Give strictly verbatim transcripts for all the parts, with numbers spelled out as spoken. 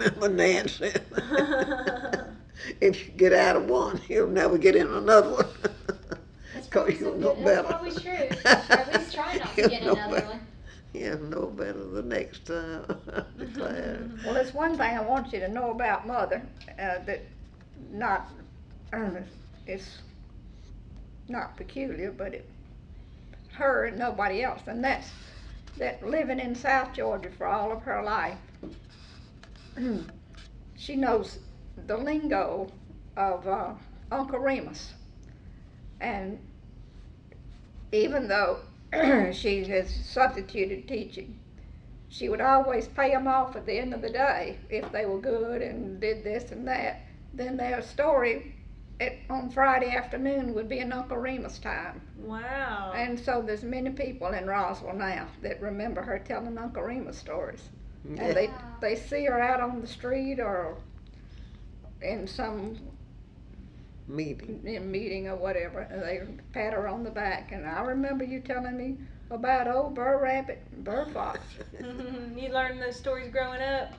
remember Nancy. If you get out of one, you'll never get in another one. That's probably you'll so know good. better. That's probably true. Or at least try not to You'll get know another better. one. You'll know better the next time. Declare. Well, there's one thing I want you to know about Mother, uh, that not, uh, it's not peculiar, but it, her and nobody else, and that's that living in South Georgia for all of her life, she knows the lingo of uh, Uncle Remus, and even though she has substituted teaching, she would always pay them off at the end of the day if they were good and did this and that. Then their story at, on Friday afternoon would be an Uncle Remus time. Wow. And so there's many people in Roswell now that remember her telling Uncle Remus stories. Yeah. And they, they see her out on the street or in some Meeting. in meeting or whatever, and they pat her on the back. And I remember you telling me about old Burr Rabbit and Burr Fox. You learned those stories growing up?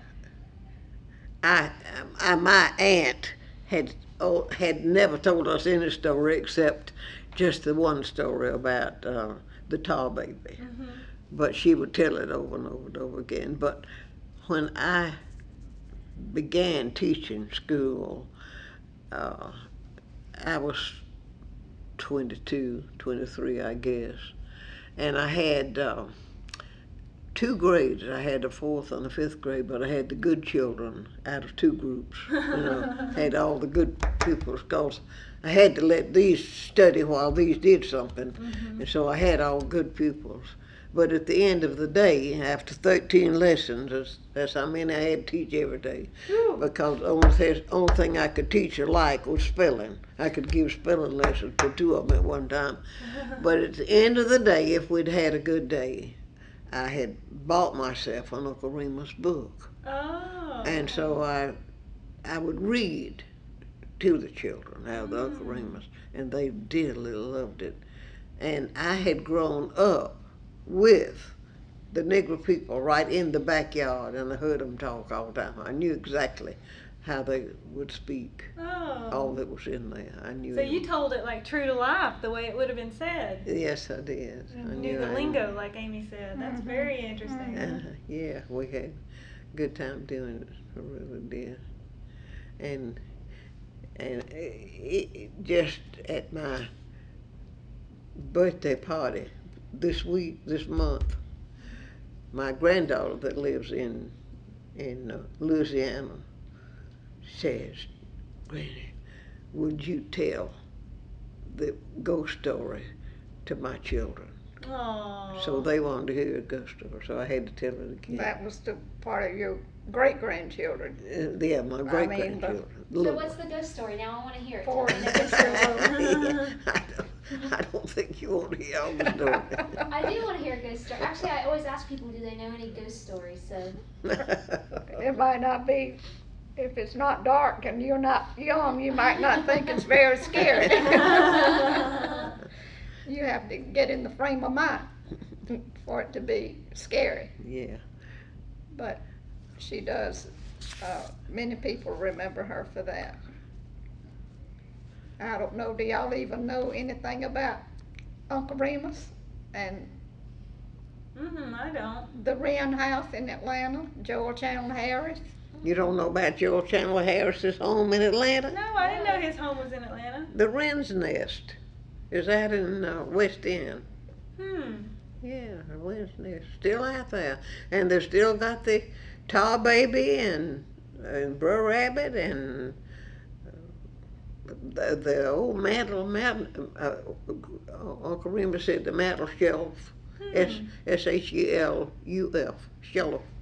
I, I, my aunt had oh, had never told us any story except just the one story about uh, the tar baby. Mm-hmm. But she would tell it over and over and over again. But when I began teaching school, uh, I was twenty-two, twenty-three, I guess, and I had uh, two grades. I had the fourth and the fifth grade, but I had the good children out of two groups. You know, had all the good pupils, because I had to let these study while these did something, Mm-hmm. and so I had all good pupils. But at the end of the day, after thirteen lessons, that's, that's how many I had to teach every day. Whew. Because the only, th- only thing I could teach alike was spelling. I could give spelling lessons to two of them at one time. But at the end of the day, if we'd had a good day, I had bought myself an Uncle Remus book. Oh. And so I, I would read to the children out of the Mm. Uncle Remus, and they dearly loved it. And I had grown up with the Negro people right in the backyard, and I heard them talk all the time. I knew exactly how they would speak, Oh. all that was in there. I knew So it. you told it like true to life, the way it would have been said. Yes, I did. You I knew the I- lingo, like Amy said. That's Mhm. very interesting. Uh, yeah, we had a good time doing it. I really did. And and it, it, just at my birthday party this week, this month, my granddaughter that lives in in uh, Louisiana says, "Granny, would you tell the ghost story to my children?" Aww. So they wanted to hear a ghost story, so I had to tell it again. That was the part of your great grandchildren. Uh, yeah, my great mean, but- grandchildren. So what's the ghost story? Now I want to hear it. Four. Tell me the ghost story. I, don't, I don't think you want to hear all the story. I do want to hear a ghost story. Actually, I always ask people, do they know any ghost stories? So It might not be, if it's not dark and you're not young, you might not think it's very scary. You have to get in the frame of mind for it to be scary. Yeah. But she does, uh, many people remember her for that. I don't know, do y'all even know anything about Uncle Remus and Mm-hmm, I don't. the Wren House in Atlanta, Joel Chandler Harris? You don't know about Joel Chandler Harris's home in Atlanta? No, I didn't know his home was in Atlanta. The Wren's Nest is out in uh, West End. Hmm. Yeah, the Wren's Nest still out there, and they've still got the Tar Baby and and Brer Rabbit and uh, the, the old mantle mountain. Uh, Uncle Remus said the mantle shelf. S S H E L U F shelf.